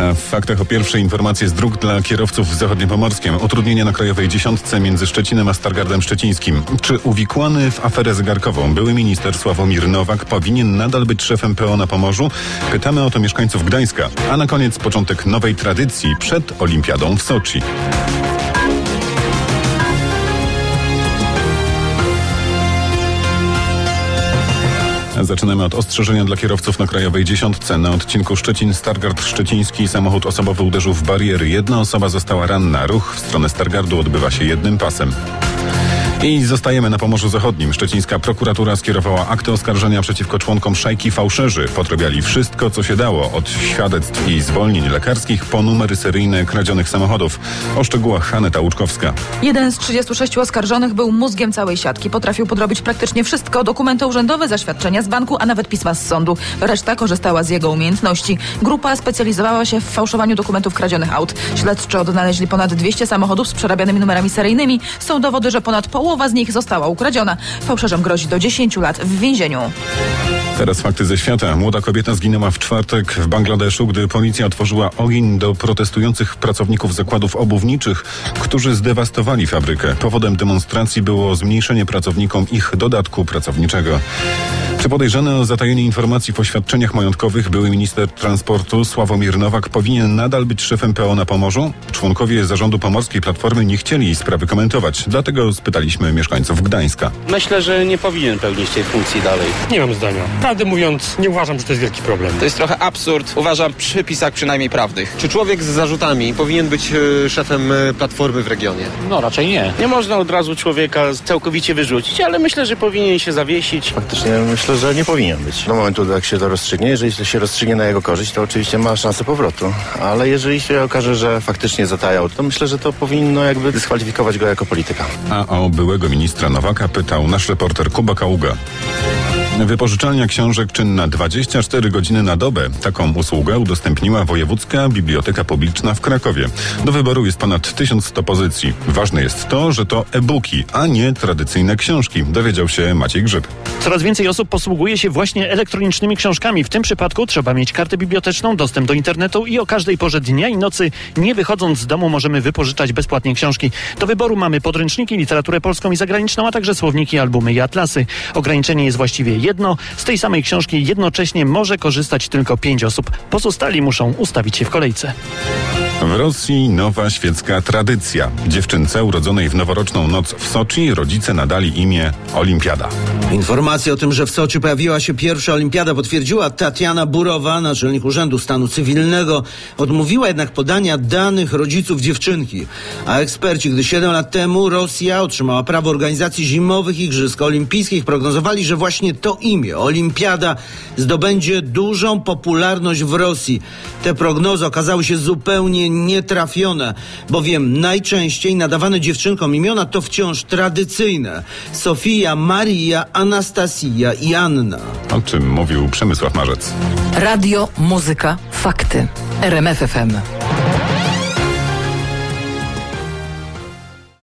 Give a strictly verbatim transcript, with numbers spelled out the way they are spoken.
A w faktach o pierwszej informacji z dróg dla kierowców w Zachodniopomorskiem. Utrudnienia na Krajowej Dziesiątce między Szczecinem a Stargardem Szczecińskim. Czy uwikłany w aferę zegarkową były minister Sławomir Nowak powinien nadal być szefem P O na Pomorzu? Pytamy o to mieszkańców Gdańska. A na koniec początek nowej tradycji przed Olimpiadą w Soczi. Zaczynamy od ostrzeżenia dla kierowców na Krajowej Dziesiątce. Na odcinku Szczecin-Stargard Szczeciński samochód osobowy uderzył w bariery. Jedna osoba została ranna. Ruch w stronę Stargardu odbywa się jednym pasem. I zostajemy na Pomorzu Zachodnim. Szczecińska prokuratura skierowała akty oskarżenia przeciwko członkom szajki fałszerzy. Potrabiali wszystko, co się dało. Od świadectw i zwolnień lekarskich po numery seryjne kradzionych samochodów. O szczegółach Haneta Łuczkowska. Jeden z trzydziestu sześciu oskarżonych był mózgiem całej siatki. Potrafił podrobić praktycznie wszystko. Dokumenty urzędowe, zaświadczenia z banku, a nawet pisma z sądu. Reszta korzystała z jego umiejętności. Grupa specjalizowała się w fałszowaniu dokumentów kradzionych aut. Śledczy odnaleźli ponad dwieście samochodów z przerabianymi numerami seryjnymi. Są dowody, że ponad połowa z nich została ukradziona. Fałszerzom grozi do dziesięciu lat w więzieniu. Teraz fakty ze świata. Młoda kobieta zginęła w czwartek w Bangladeszu, gdy policja otworzyła ogień do protestujących pracowników zakładów obuwniczych, którzy zdewastowali fabrykę. Powodem demonstracji było zmniejszenie pracownikom ich dodatku pracowniczego. Czy podejrzany o zatajenie informacji w oświadczeniach majątkowych były minister transportu Sławomir Nowak powinien nadal być szefem P O na Pomorzu? Członkowie zarządu Pomorskiej Platformy nie chcieli sprawy komentować, dlatego spytaliśmy mieszkańców Gdańska. Myślę, że nie powinien pełnić tej funkcji dalej. Nie mam zdania. Prawdę mówiąc, nie uważam, że to jest wielki problem. To jest trochę absurd, uważam, przy pisach przynajmniej prawnych. Czy człowiek z zarzutami powinien być y, szefem y, Platformy w regionie? No raczej nie. Nie można od razu człowieka całkowicie wyrzucić, ale myślę, że powinien się zawiesić. Faktycznie myślę, że nie powinien być. Do momentu, jak się to rozstrzygnie, jeżeli się rozstrzygnie na jego korzyść, to oczywiście ma szansę powrotu. Ale jeżeli się okaże, że faktycznie zatajał, to myślę, że to powinno jakby dyskwalifikować go jako polityka. A o byłego ministra Nowaka pytał nasz reporter Kuba Kaługa. Wypożyczalnia książek czynna dwadzieścia cztery godziny na dobę. Taką usługę udostępniła Wojewódzka Biblioteka Publiczna w Krakowie. Do wyboru jest ponad tysiąc sto pozycji. Ważne jest to, że to e-booki, a nie tradycyjne książki, dowiedział się Maciej Grzyb. Coraz więcej osób posługuje się właśnie elektronicznymi książkami. W tym przypadku trzeba mieć kartę biblioteczną, dostęp do internetu i o każdej porze dnia i nocy, nie wychodząc z domu, możemy wypożyczać bezpłatnie książki. Do wyboru mamy podręczniki, literaturę polską i zagraniczną, a także słowniki, albumy i atlasy. Ograniczenie jest właściwie jedno. Z tej samej książki jednocześnie może korzystać tylko pięć osób. Pozostali muszą ustawić się w kolejce. W Rosji nowa świecka tradycja. Dziewczynce urodzonej w noworoczną noc w Soczi rodzice nadali imię Olimpiada. Informację o tym, że w Soczi pojawiła się pierwsza olimpiada, potwierdziła Tatiana Burowa, naczelnik Urzędu Stanu Cywilnego. Odmówiła jednak podania danych rodziców dziewczynki. A eksperci, gdy siedem lat temu Rosja otrzymała prawo organizacji zimowych Igrzysk Olimpijskich, prognozowali, że właśnie to imię, Olimpiada, zdobędzie dużą popularność w Rosji. Te prognozy okazały się zupełnie nietrafione, bowiem najczęściej nadawane dziewczynkom imiona to wciąż tradycyjne. Sofia, Maria, Anastasia i Anna. O czym mówił Przemysław Marzec. Radio, muzyka, fakty. R M F F M.